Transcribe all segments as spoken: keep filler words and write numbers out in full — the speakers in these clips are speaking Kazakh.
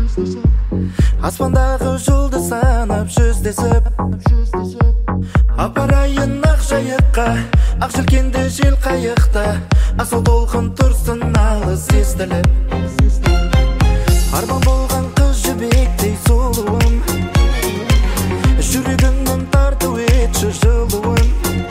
аспандағы жұлдыз санап жүздесіп, апарайын ақ жайыққа, ақ желкенді жел қайықта, асыл толқын тұрсын алыс естіліп. Арман болған қыз жібектей сұлуым, жүрегімнің тарту етші жылуын.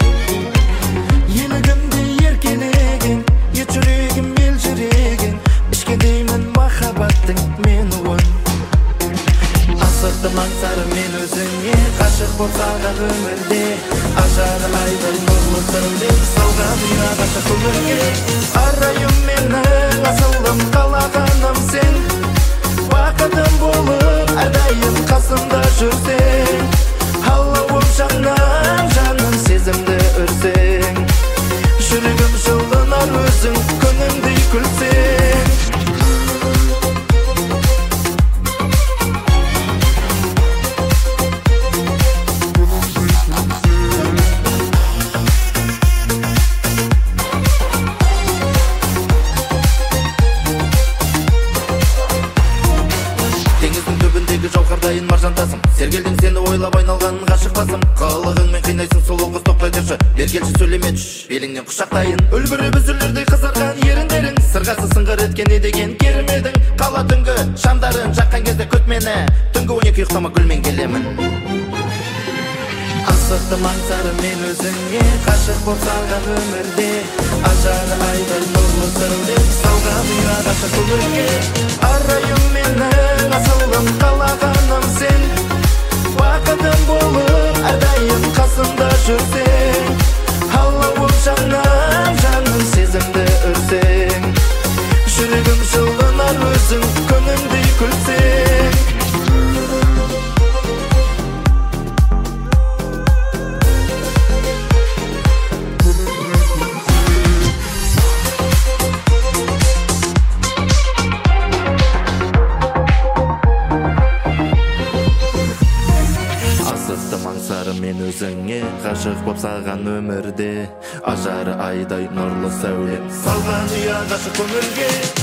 Елігімде еркелеген, ет жүрегім елжіреген, ішкендеймін махаббаттың мен уын. Асықтым аңсары мен өзіңе, қашық болсаға өмірде, ажары айдай нұрлы сәуле, салған ұяғаша көңілге. Арайым менің асылым, қалағаным сен, бақытым болып әрдайым қасымда жүрсең. Алауым жаннан жаным сезімді үрсең, жүрегім жылынар өзің күнімдей күлсең. Жауһардайын маржантасым, сергелдің сені ойлап айналғанын ғашық басым. Қылығыңмен қинайсың сұлу қыз, тоқтай тұршы, бергелші сөйлеме түш, беліңнен құшақтайын. Үлбіріп үзілердей қызарған еріндерің, сырғасы сыңғыр еткен едеген керімедің. Қала түнгі шамдарын жаққан кезде күт мені, түнгі он екі ұйықтама гүлмен келемін. Асықтым аңсары мен өзіңе, қашық болсаға өмірде, ажары айдай нұрлы сәуле, салған ұяғаша көңілге. Арайым менің асылым, қалағаным сен, бақытым болып әрдайым қасымда жүрсең. Алауым жаннан жаным сезімді үрсең, жүрегім жылынар өзің күнімдей күлсең. Аңсары мен өзіңе, ғашық боп саған өмірде, ажары айдай нұрлы сәуле, салған ұяғашы көңілге.